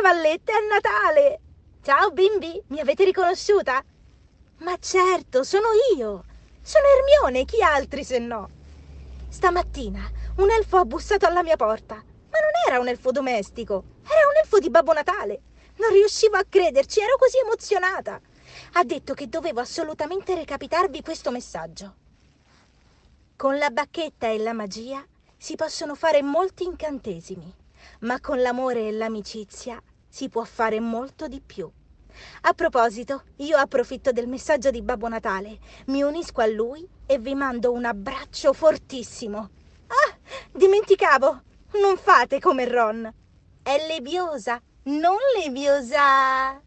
cavallette, è Natale! Ciao bimbi, mi avete riconosciuta? Ma certo, sono io! Sono Ermione, chi altri se no? Stamattina un elfo ha bussato alla mia porta, ma non era un elfo domestico, era un elfo di Babbo Natale. Non riuscivo a crederci, ero così emozionata. Ha detto che dovevo assolutamente recapitarvi questo messaggio. Con la bacchetta e la magia si possono fare molti incantesimi, ma con l'amore e l'amicizia si può fare molto di più. A proposito, io approfitto del messaggio di Babbo Natale, mi unisco a lui e vi mando un abbraccio fortissimo. Ah, dimenticavo, non fate come Ron. È leviosa, non leviosa.